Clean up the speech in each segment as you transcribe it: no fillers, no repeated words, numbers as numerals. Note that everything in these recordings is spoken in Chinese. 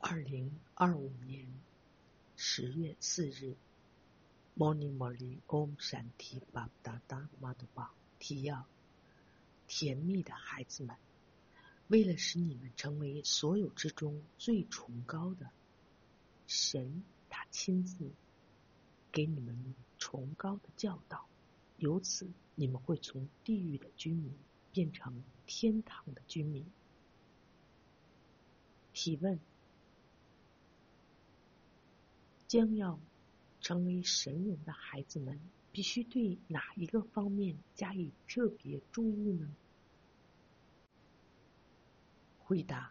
2025年10月4日 Morning Murli Om Shanti Bapdada Madhuba 提要：甜蜜的孩子们，为了使你们成为所有之中最崇高的，神他亲自给你们崇高的教导，由此你们会从地狱的居民变成天堂的居民。提问：将要成为神人的孩子们，必须对哪一个方面加以特别注意呢？回答：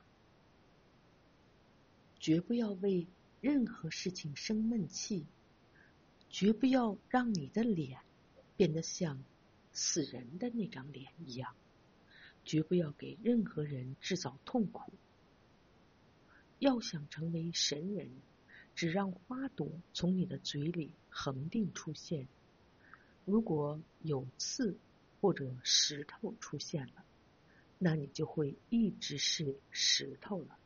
绝不要为任何事情生闷气，绝不要让你的脸变得像死人的那张脸一样，绝不要给任何人制造痛苦。要想成为神人，只让花朵从你的嘴里恒定出现。如果有刺或者石头出现了，那你就会一直是石头了。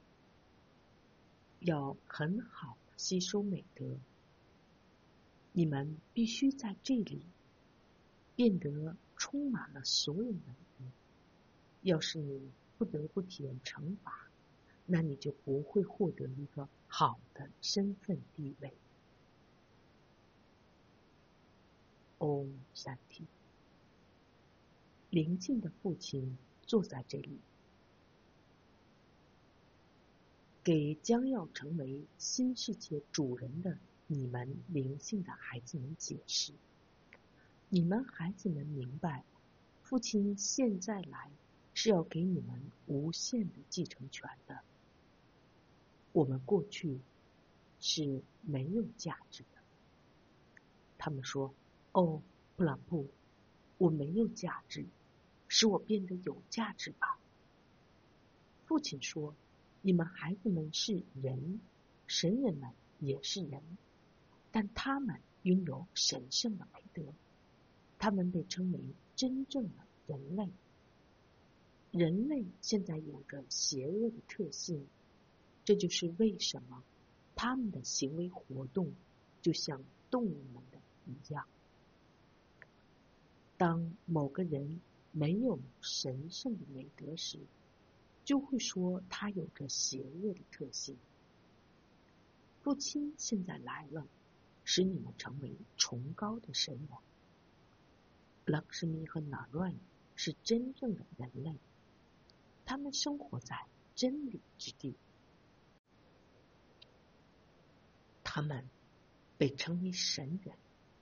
要很好的吸收美德，你们必须在这里变得充满了所有美德。要是你不得不体验惩罚，那你就不会获得一个好的身份地位。Om Shanti。灵性的父亲坐在这里，给将要成为新世界主人的你们灵性的孩子们解释。你们孩子们明白，父亲现在来是要给你们无限的继承权的。我们过去是没有价值的。他们说：哦，布朗布，我没有价值，使我变得有价值吧。父亲说：你们孩子们是人，神人们也是人，但他们拥有神圣的美德，他们被称为真正的人类。人类现在有着邪恶的特性，这就是为什么他们的行为活动就像动物们的一样。当某个人没有神圣的美德时，就会说他有着邪恶的特性。父亲现在来了，使你们成为崇高的神人。拉克什米和纳瑞是真正的人类，他们生活在真理之地，他们被称为神人。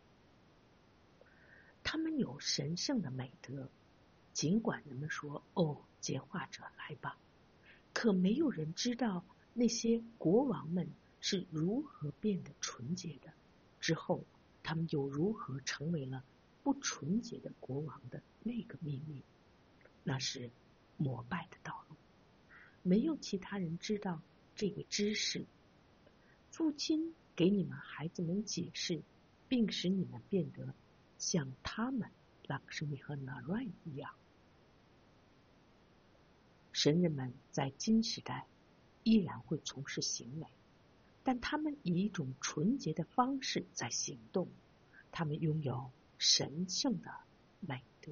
他们有神圣的美德，尽管人们说：哦，洁化者来吧，可没有人知道那些国王们是如何变得纯洁的，之后他们又如何成为了不纯洁的国王的那个秘密。那是膜拜的道路，没有其他人知道这个知识。父亲给你们孩子们解释，并使你们变得像他们拉克什米和纳瑞一样。神人们在今时代依然会从事行为，但他们以一种纯洁的方式在行动，他们拥有神圣的美德。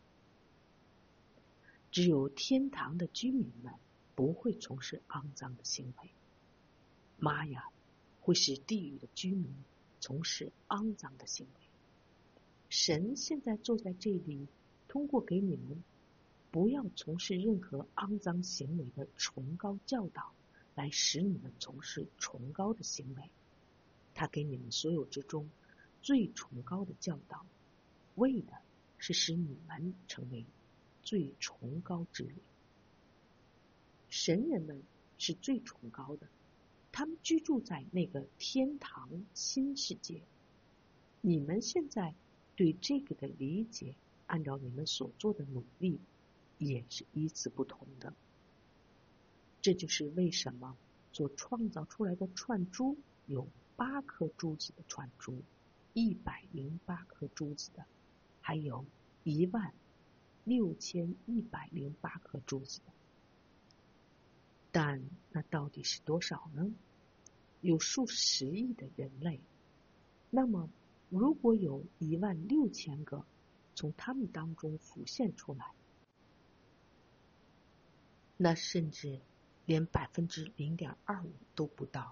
只有天堂的居民们不会从事肮脏的行为，玛雅会使地狱的居民从事肮脏的行为。神现在坐在这里，通过给你们不要从事任何肮脏行为的崇高教导，来使你们从事崇高的行为。他给你们所有之中最崇高的教导，为的是使你们成为最崇高之人。神人们是最崇高的，他们居住在那个天堂新世界。你们现在对这个的理解，按照你们所做的努力，也是依次不同的。这就是为什么所创造出来的串珠有8颗珠子的串珠，108颗珠子的，还有16108颗珠子的。但那到底是多少呢？有数十亿的人类，那么如果有16000个从他们当中浮现出来，那甚至连0.25%都不到。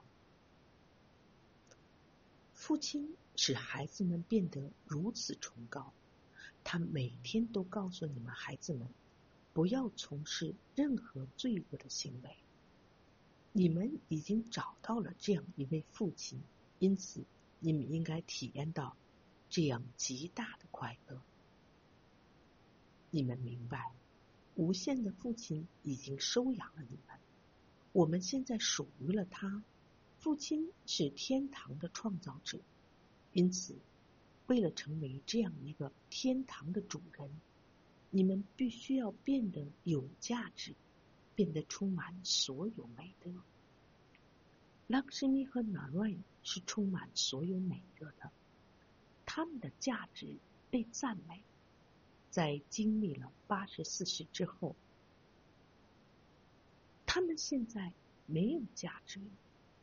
父亲使孩子们变得如此崇高，他每天都告诉你们孩子们，不要从事任何罪恶的行为。你们已经找到了这样一位父亲，因此你们应该体验到这样极大的快乐。你们明白，无限的父亲已经收养了你们，我们现在属于了他。父亲是天堂的创造者，因此为了成为这样一个天堂的主人，你们必须要变得有价值，变得充满所有美德。拉克什米和纳瑞是充满所有美德的，他们的价值被赞美。在经历了84世之后，他们现在没有价值了。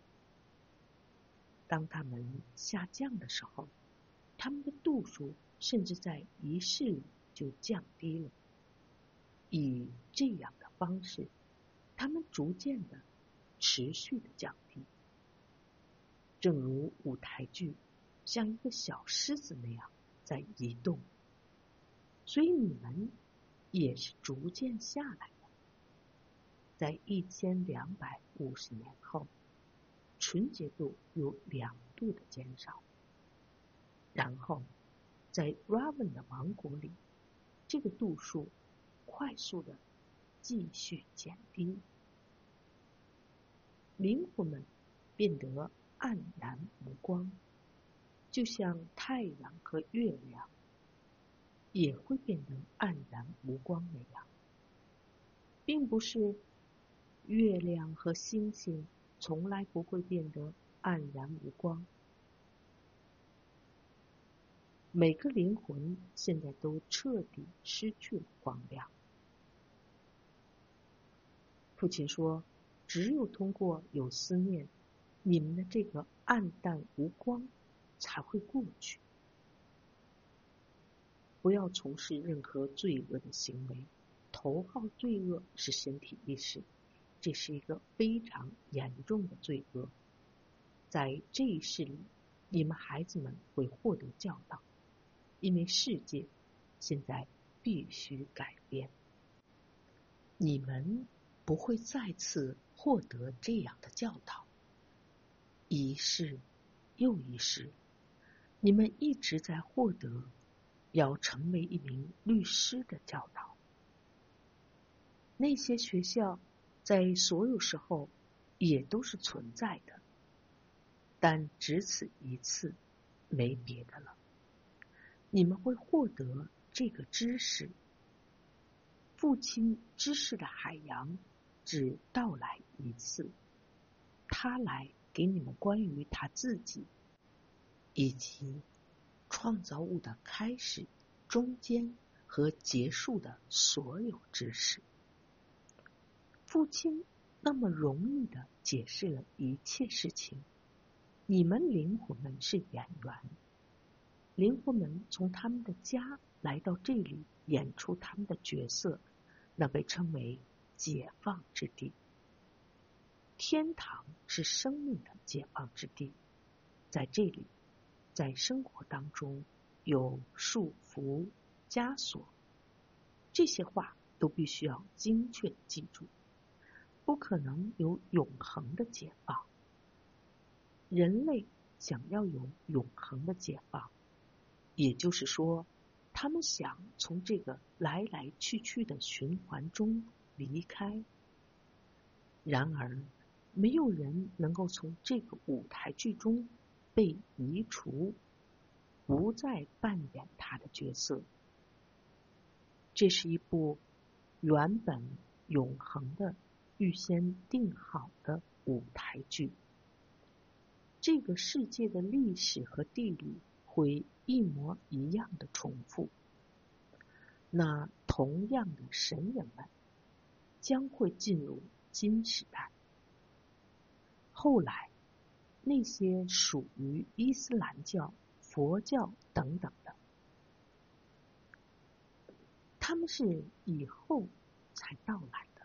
当他们下降的时候，他们的度数甚至在1世里就降低了。以这样的方式，他们逐渐的、持续的降低，正如舞台剧像一个小狮子那样在移动。所以你们也是逐渐下来的。在1250年后，纯洁度有2度的减少，然后在 Raven 的王国里，这个度数快速的继续减低，灵魂们变得黯然无光，就像太阳和月亮也会变得黯然无光那样。并不是月亮和星星从来不会变得黯然无光，每个灵魂现在都彻底失去了光亮。父亲说，只有通过有思念，你们的这个暗淡无光才会过去。不要从事任何罪恶的行为，头号罪恶是身体意识，这是一个非常严重的罪恶。在这一世里，你们孩子们会获得教导，因为世界现在必须改变。你们不会再次获得这样的教导，一世又一世，你们一直在获得要成为一名律师的教导。那些学校在所有时候也都是存在的，但只此一次，没别的了。你们会获得这个知识。父亲知识的海洋只到来一次，他来给你们关于他自己以及创造物的开始、中间和结束的所有知识。父亲那么容易地解释了一切事情。你们灵魂们是演员，灵魂们从他们的家来到这里演出他们的角色，那被称为解放之地。天堂是生命的解放之地，在这里，在生活当中有束缚、枷锁，这些话都必须要精确地记住，不可能有永恒的解放。人类想要有永恒的解放，也就是说，他们想从这个来来去去的循环中离开。然而，没有人能够从这个舞台剧中被移除，不再扮演他的角色。这是一部原本永恒的、预先定好的舞台剧。这个世界的历史和地理会一模一样的重复。那同样的神人们将会进入金时代， 后来那些属于伊斯兰教、佛教等等的，他们是以后才到来的。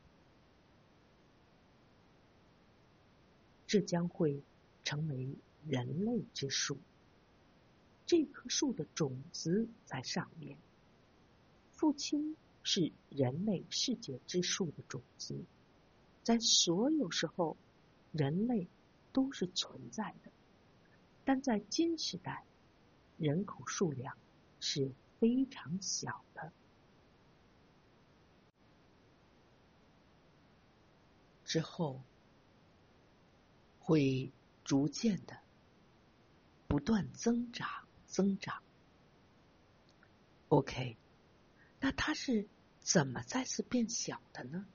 这将会成为人类之树，这棵树的种子在上面。父亲是人类世界之树的种子，在所有时候人类都是存在的，但在今时代人口数量是非常小的。之后会逐渐的不断增长。OK， 那它是怎么再次变小的呢？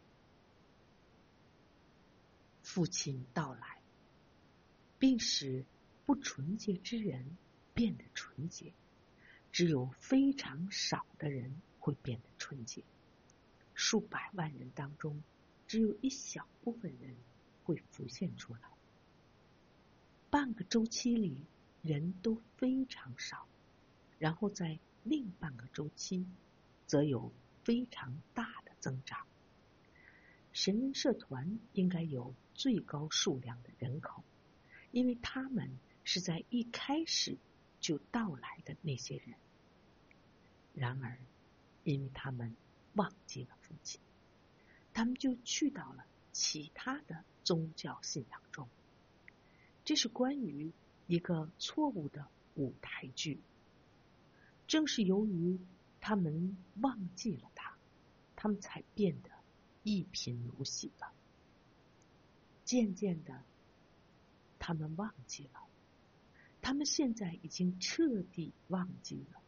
父亲到来，并使不纯洁之人变得纯洁，只有非常少的人会变得纯洁。数百万人当中，只有一小部分人会浮现出来。半个周期里人都非常少，然后在另半个周期则有非常大的增长。神人社团应该有最高数量的人口，因为他们是在一开始就到来的那些人。然而因为他们忘记了父亲，他们就去到了其他的宗教信仰中。这是关于一个错误的舞台剧。正是由于他们忘记了他们才变得一贫如洗了。渐渐的他们忘记了，他们现在已经彻底忘记了。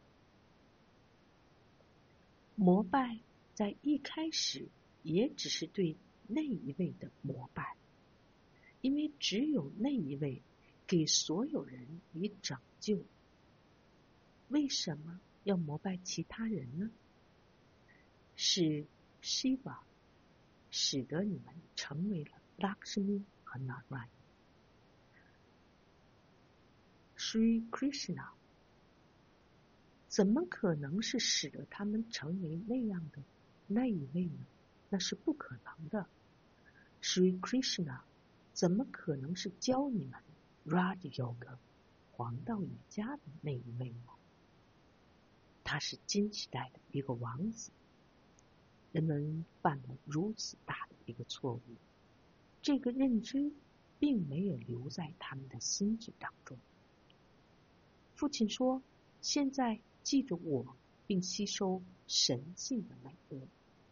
膜拜在一开始也只是对那一位的膜拜，因为只有那一位给所有人以拯救。为什么要膜拜其他人呢？是 Shiva 使得你们成为了 Lakshmi 和 Narayan。 Sri Krishna 怎么可能是使得他们成为那样的那一位呢？那是不可能的。Sri Krishna 怎么可能是教你们 Raja Yoga 黄道瑜伽的那一位呢？他是金时代的一个王子。人们犯了如此大的一个错误，这个认知并没有留在他们的心智当中。父亲说，现在记着我，并吸收神性的美德。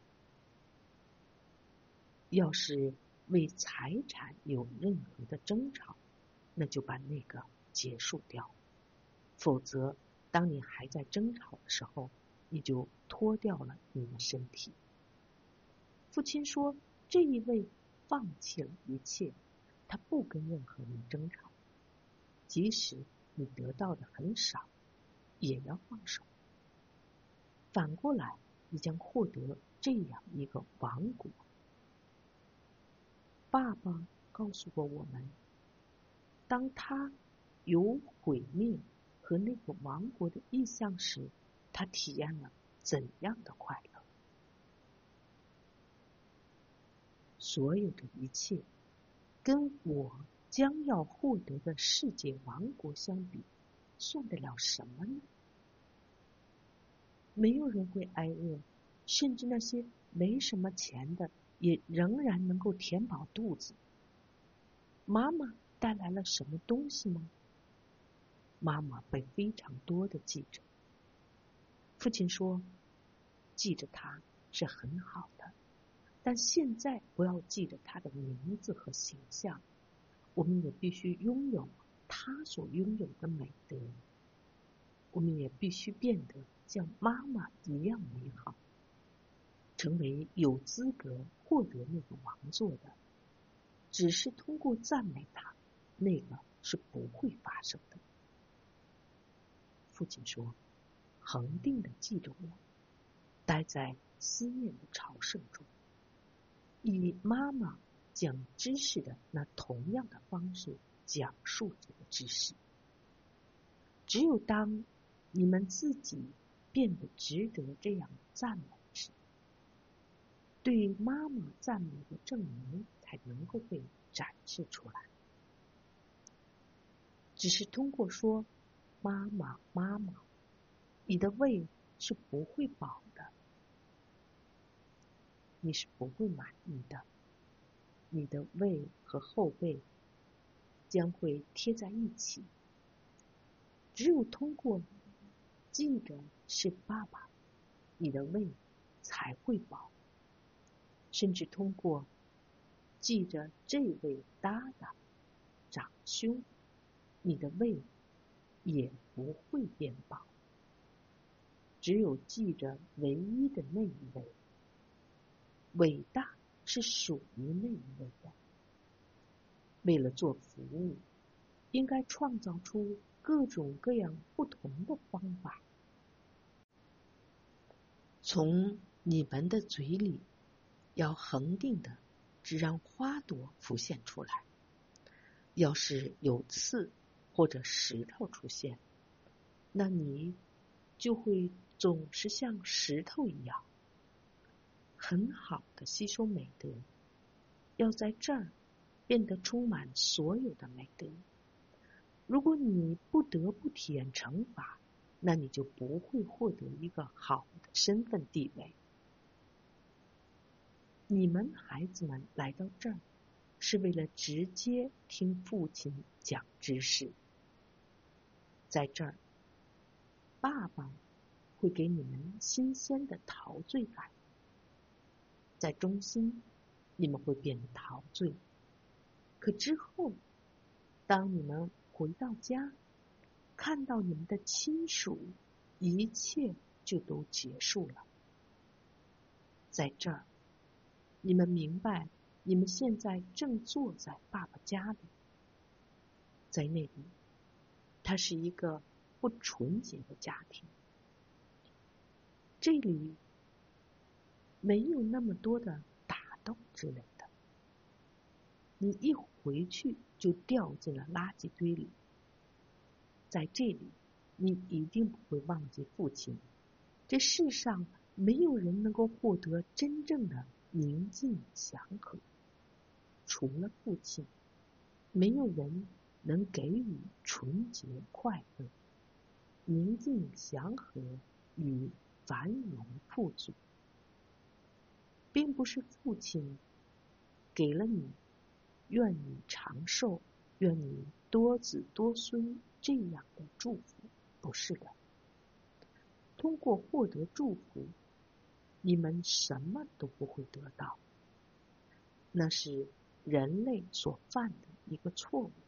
要是为财产有任何的争吵，那就把那个结束掉，否则当你还在争吵的时候，你就脱掉了你的身体。父亲说，这一位放弃了一切，他不跟任何人争吵，即使你得到的很少，也要放手。反过来，你将获得这样一个王国。爸爸告诉过我们，当他有毁灭和那个王国的意象时，他体验了怎样的快乐。所有的一切跟我将要获得的世界王国相比，算得了什么呢？没有人会挨饿，甚至那些没什么钱的也仍然能够填饱肚子。妈妈带来了什么东西吗？妈妈会非常多的记着。父亲说，记着他是很好的，但现在不要记着他的名字和形象，我们也必须拥有他所拥有的美德。我们也必须变得像妈妈一样美好，成为有资格获得那个王座的。只是通过赞美他，那个是不会发生的。父亲说，恒定的记着我，待在思念的朝圣中，以妈妈讲知识的那同样的方式讲述这个知识。只有当你们自己变得值得这样赞美时，对妈妈赞美的证明才能够被展示出来。只是通过说妈妈妈妈，你的胃是不会饱的，你是不会满意的，你的胃和后背将会贴在一起。只有通过记着是爸爸，你的胃才会饱，甚至通过记着这位搭档长兄，你的胃也不会变饱。只有记着唯一的那一位，伟大是属于那一位的。为了做服务，应该创造出各种各样不同的方法。从你们的嘴里要恒定的只让花朵浮现出来。要是有刺或者石头出现，那你就会总是像石头一样。很好的吸收美德，要在这儿变得充满所有的美德。如果你不得不体验惩罚，那你就不会获得一个好的身份地位。你们孩子们来到这儿，是为了直接听父亲讲知识。在这儿，爸爸会给你们新鲜的陶醉感。在中心，你们会变得陶醉。可之后，当你们回到家，看到你们的亲属，一切就都结束了。在这儿，你们明白，你们现在正坐在爸爸家里。在那里，他是一个不纯洁的家庭。这里没有那么多的打斗之类的。你一回去就掉进了垃圾堆里。在这里，你一定不会忘记父亲。这世上没有人能够获得真正的宁静祥和，除了父亲，没有人能给予纯洁快乐、宁静祥和与繁荣富足。并不是父亲给了你愿你长寿、愿你多子多孙这样的祝福，不是的。通过获得祝福，你们什么都不会得到。那是人类所犯的一个错误。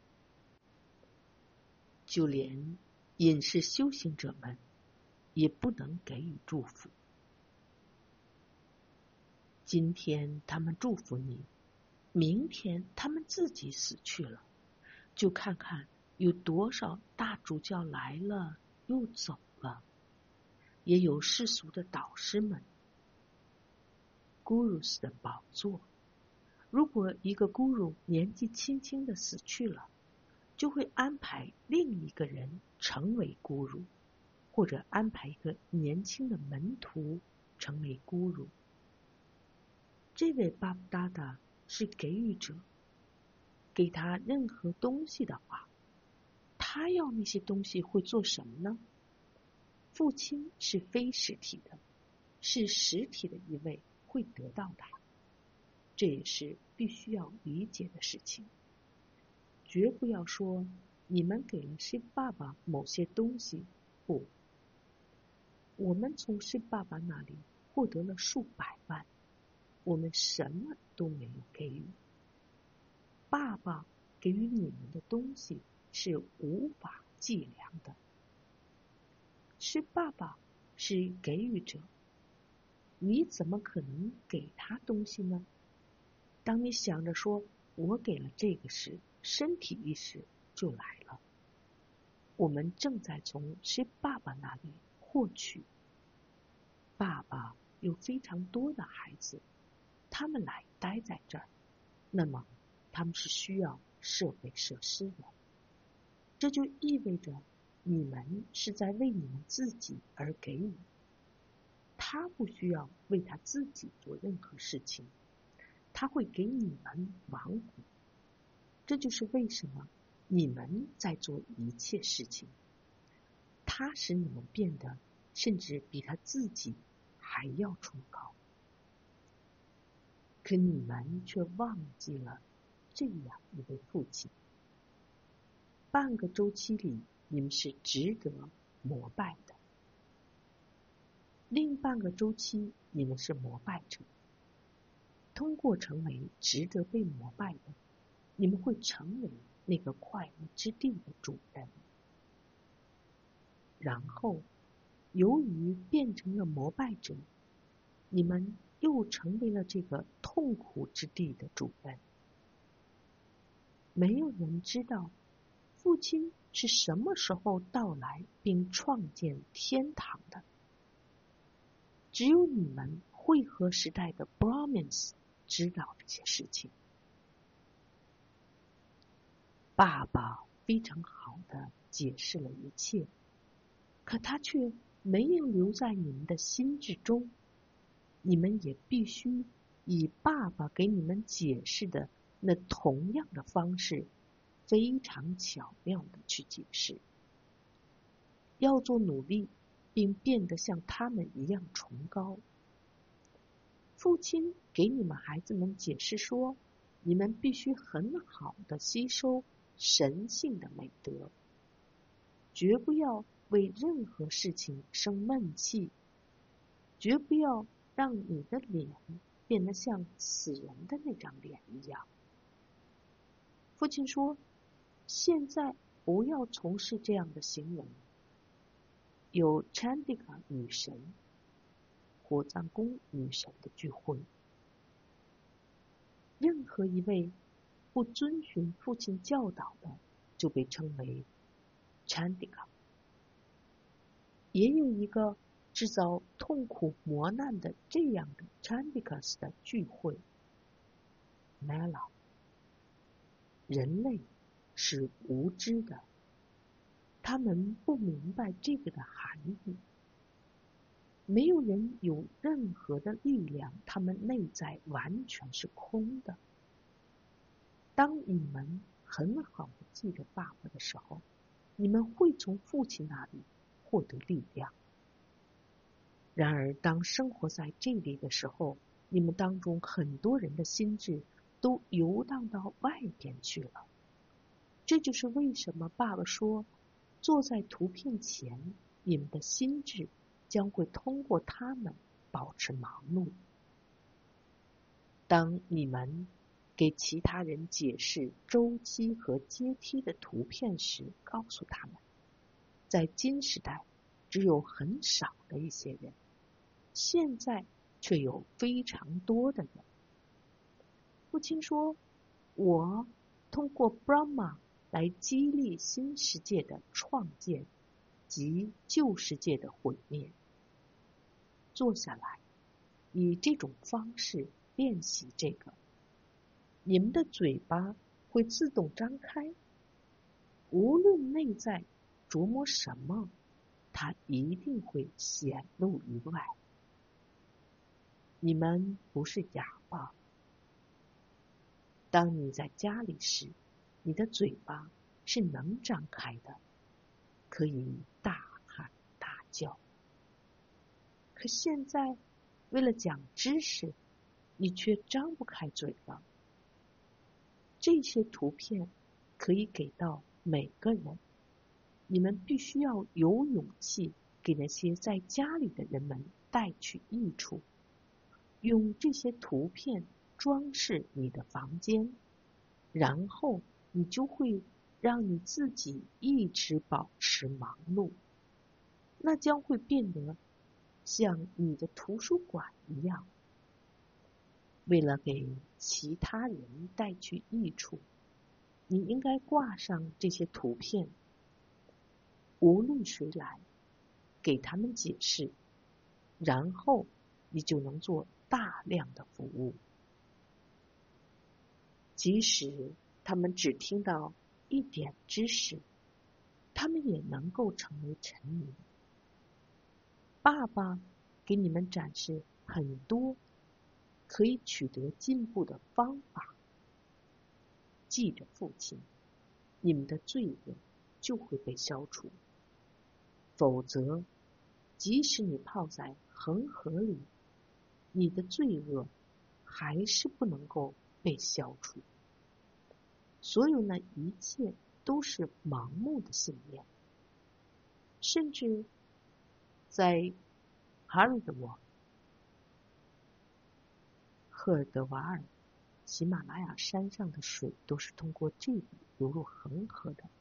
就连隐士修行者们也不能给予祝福。今天他们祝福你，明天他们自己死去了。就看看有多少大主教来了又走了。也有世俗的导师们，Gurus 的宝座。如果一个 Guru 年纪轻轻的死去了，就会安排另一个人成为 Guru， 或者安排一个年轻的门徒成为 Guru。这位巴布达达是给予者，给他任何东西的话，他要那些东西会做什么呢？父亲是非实体的，是实体的一位会得到它，这也是必须要理解的事情。绝不要说你们给了谁爸爸某些东西，不，我们从谁爸爸那里获得了数百万，我们什么都没有给予。爸爸给予你们的东西是无法计量的。是爸爸是给予者，你怎么可能给他东西呢？当你想着说我给了这个时，身体意识就来了。我们正在从谁爸爸那里获取。爸爸有非常多的孩子，他们来待在这儿， 那么他们是需要设备设施的。这就意味着你们是在为你们自己而给予，他不需要为他自己做任何事情，他会给你们玩火。这就是为什么你们在做一切事情，他使你们变得甚至比他自己还要崇高。可你们却忘记了这样一位父亲。半个周期里，你们是值得膜拜的；另半个周期，你们是膜拜者。通过成为值得被膜拜的，你们会成为那个快乐之地的主人。然后，由于变成了膜拜者，你们又成为了这个痛苦之地的主人。没有人知道父亲是什么时候到来并创建天堂的。只有你们汇合时代的 Brahmins 知道这些事情。爸爸非常好地解释了一切，可他却没有留在你们的心之中。你们也必须以爸爸给你们解释的那同样的方式，非常巧妙地去解释。要做努力，并变得像他们一样崇高。父亲给你们孩子们解释说，你们必须很好地吸收神性的美德，绝不要为任何事情生闷气，绝不要让你的脸变得像死人的那张脸一样。父亲说，现在不要从事这样的行为。有 Chandika 女神、火葬宫女神的聚会，任何一位不遵循父亲教导的，就被称为 Chandika。也有一个制造痛苦磨难的这样的 Chandikas 的聚会 Mela。 人类是无知的，他们不明白这个的含义。没有人有任何的力量，他们内在完全是空的。当你们很好的记得爸爸的时候，你们会从父亲那里获得力量。然而当生活在这里的时候，你们当中很多人的心智都游荡到外边去了。这就是为什么爸爸说，坐在图片前，你们的心智将会通过它们保持忙碌。当你们给其他人解释周期和阶梯的图片时，告诉他们，在今时代只有很少的一些人，现在却有非常多的人。父亲说，我通过 Brahma 来激励新世界的创建及旧世界的毁灭。坐下来，以这种方式练习这个，你们的嘴巴会自动张开，无论内在琢磨什么，它一定会显露于外。你们不是哑巴。当你在家里时，你的嘴巴是能张开的，可以大喊大叫。可现在，为了讲知识，你却张不开嘴了。这些图片可以给到每个人，你们必须要有勇气给那些在家里的人们带去益处。用这些图片装饰你的房间，然后你就会让你自己一直保持忙碌。那将会变得像你的图书馆一样。为了给其他人带去益处，你应该挂上这些图片，无论谁来，给他们解释，然后你就能做大量的服务。 即使他们只听到一点知识，他们也能够成为臣民。爸爸给你们展示很多可以取得进步的方法。记着父亲，你们的罪恶就会被消除。否则，即使你泡在恒河里，你的罪恶还是不能够被消除。所有那一切都是盲目的信念。甚至在哈尔德瓦尔喜马拉雅山上的水都是通过这里流入恒河的。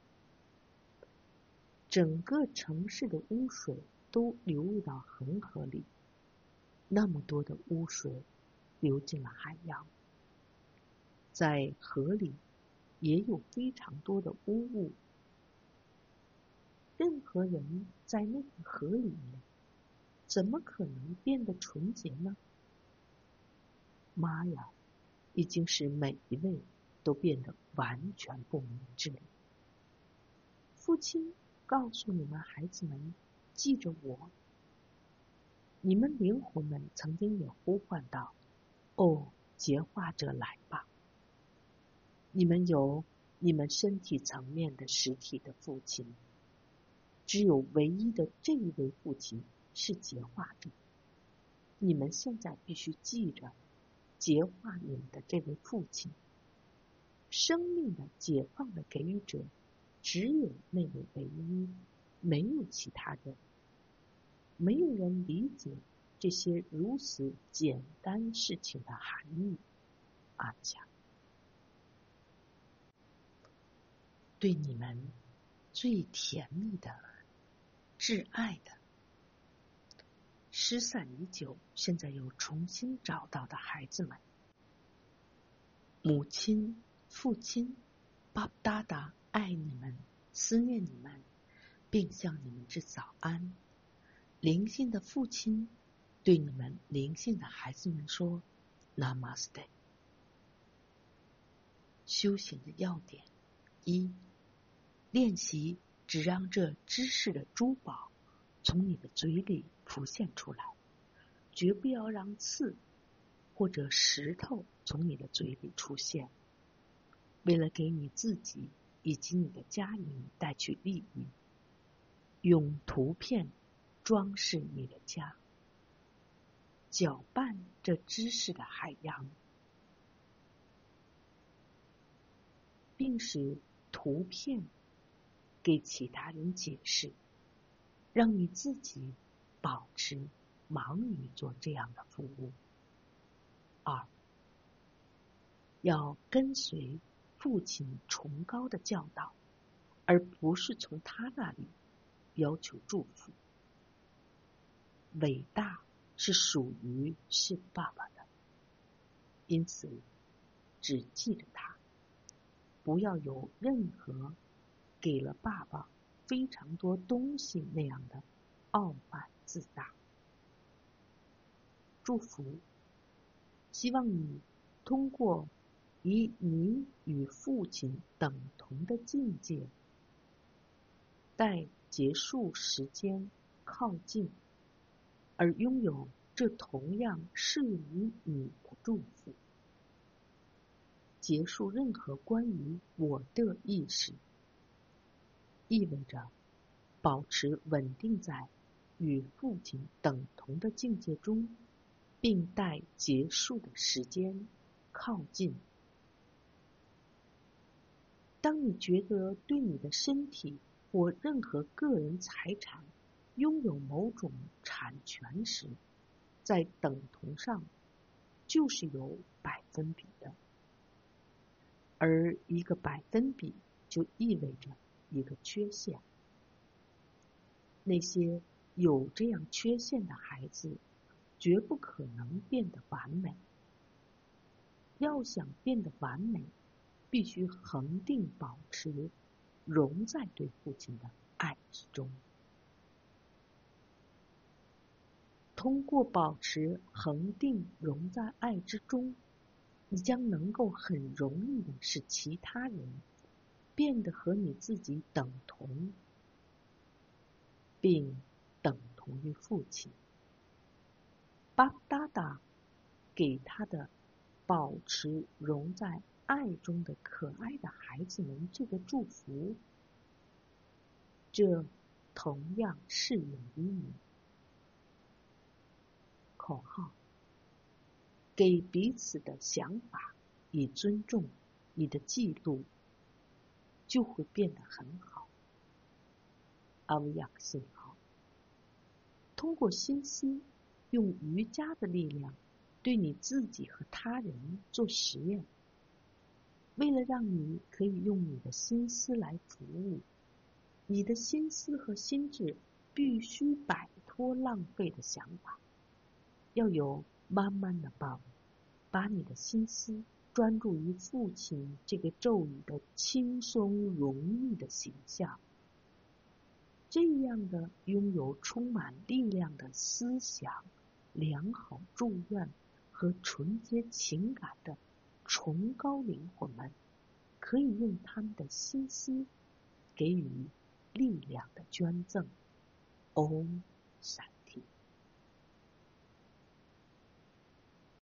整个城市的污水都流入到恒河里，那么多的污水流进了海洋。在河里也有非常多的污物。任何人在那个河里面，怎么可能变得纯洁呢？妈呀，已经使每一位都变得完全不明智了。父亲告诉你们孩子们，记着我。你们灵魂们曾经也呼唤道：哦，洁化者来吧。你们有你们身体层面的实体的父亲，只有唯一的这一位父亲是洁化者。你们现在必须记着洁化你们的这位父亲。生命的解放的给予者只有那位唯一，没有其他人。没有人理解这些如此简单事情的含义。阿强，对你们最甜蜜的、挚爱的、失散已久，现在又重新找到的孩子们，母亲、父亲、巴达达爱你们，思念你们，并向你们致早安。灵性的父亲对你们灵性的孩子们说 Namaste。 修行的要点：一、练习只让这知识的珠宝从你的嘴里浮现出来，绝不要让刺或者石头从你的嘴里出现。为了给你自己以及你的家人带去利益，用图片装饰你的家，搅拌这知识的海洋，并使图片给其他人解释，让你自己保持忙于做这样的服务。二、要跟随父亲崇高的教导，而不是从他那里要求祝福。伟大是属于是爸爸的，因此只记着他，不要有任何给了爸爸非常多东西那样的傲慢自大。祝福，希望你通过以你与父亲等同的境界，待结束时间靠近，而拥有这同样适用于你的祝福。结束任何关于我的意识，意味着保持稳定在与父亲等同的境界中，并待结束的时间靠近。当你觉得对你的身体或任何个人财产拥有某种产权时，在等同上就是有百分比的，而一个百分比就意味着一个缺陷。那些有这样缺陷的孩子绝不可能变得完美。要想变得完美，必须恒定保持融在对父亲的爱之中。通过保持恒定融在爱之中， 你将能够很容易的使其他人变得和你自己等同，并等同于父亲。巴达达给他的保持融在爱中的可爱的孩子们这个祝福，这同样适用于你。口号：给彼此的想法以尊重，你的记录就会变得很好。阿维亚克信号：通过心思，用瑜伽的力量对你自己和他人做实验。为了让你可以用你的心思来服务，你的心思和心智必须摆脱浪费的想法，要有慢慢的把你的心思专注于父亲这个咒语的轻松容易的形象。这样的拥有充满力量的思想、良好祝愿和纯洁情感的崇高灵魂们，可以用他们的心思给予力量的捐赠。Om Shanti。